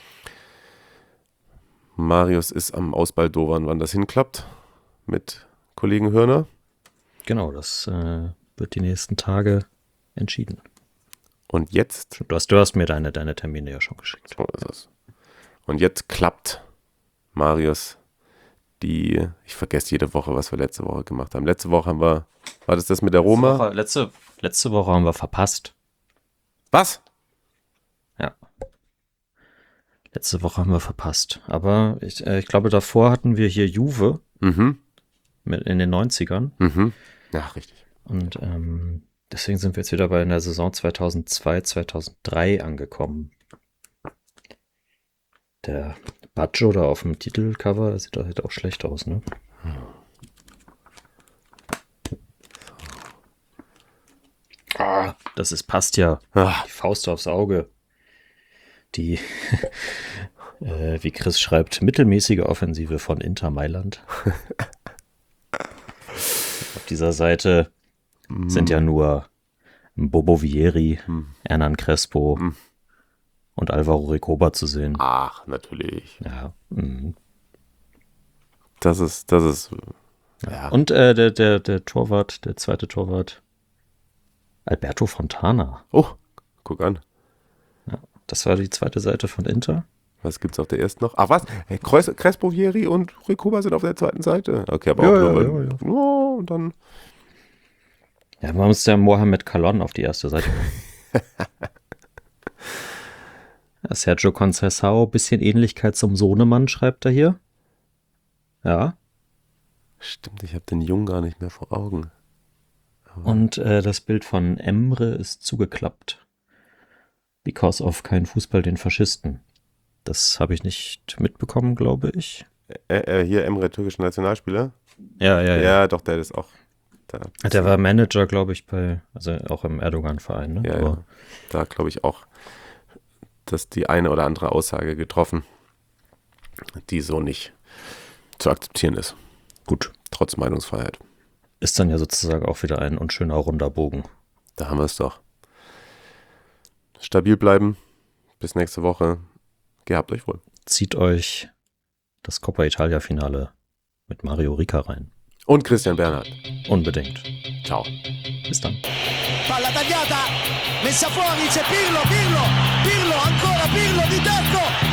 Marius ist am Ausbaldowern, wann das hinklappt, mit Kollegen Hörner. Genau, das wird die nächsten Tage entschieden. Und jetzt? Du hast mir deine Termine ja schon geschickt. So ist es. Und jetzt klappt Marius ich vergesse jede Woche, was wir letzte Woche gemacht haben. Letzte Woche war das mit der Roma? Letzte Woche haben wir verpasst. Was? Ja. Letzte Woche haben wir verpasst. Aber ich glaube, davor hatten wir hier Juve in den 90ern. Ja, richtig. Und deswegen sind wir jetzt wieder in der Saison 2002, 2003 angekommen. Der Baggio da auf dem Titelcover sieht auch schlecht aus, ne? Passt ja. Die Faust aufs Auge. Die, wie Chris schreibt, mittelmäßige Offensive von Inter Mailand. Auf dieser Seite sind ja nur Bobo Vieri, Hernan Crespo und Alvaro Recoba zu sehen. Ach, natürlich. Ja. Das ist ja. Und der Torwart, der zweite Torwart, Alberto Fontana. Oh, guck an. Ja, das war die zweite Seite von Inter. Was gibt's auf der ersten noch? Ach was? Hey, Crespo, Vieri und Rui Cobar sind auf der zweiten Seite. Okay, aber Ja, auch ja, nur, ja. Oh, und dann. Ja, man muss ja Mohamed Kalon auf die erste Seite. Ja, Sergio Conceição, bisschen Ähnlichkeit zum Sohnemann, schreibt er hier. Ja. Stimmt, ich habe den Jungen gar nicht mehr vor Augen. Und das Bild von Emre ist zugeklappt. Because of kein Fußball den Faschisten. Das habe ich nicht mitbekommen, glaube ich. Hier Emre, türkischer Nationalspieler? Ja. Ja, doch, der ist auch da. Der war Manager, glaube ich, also auch im Erdogan-Verein. Ne? Ja. Da glaube ich auch, dass die eine oder andere Aussage getroffen, die so nicht zu akzeptieren ist. Gut. Trotz Meinungsfreiheit. Ist dann ja sozusagen auch wieder ein unschöner runder Bogen. Da haben wir es doch. Stabil bleiben. Bis nächste Woche. Gehabt euch wohl. Zieht euch das Coppa Italia-Finale mit Mario Rica rein. Und Christian Bernhard. Unbedingt. Ciao. Bis dann. Palla tagliata, messa fuori, c'è Pirlo, ancora Pirlo di tacco,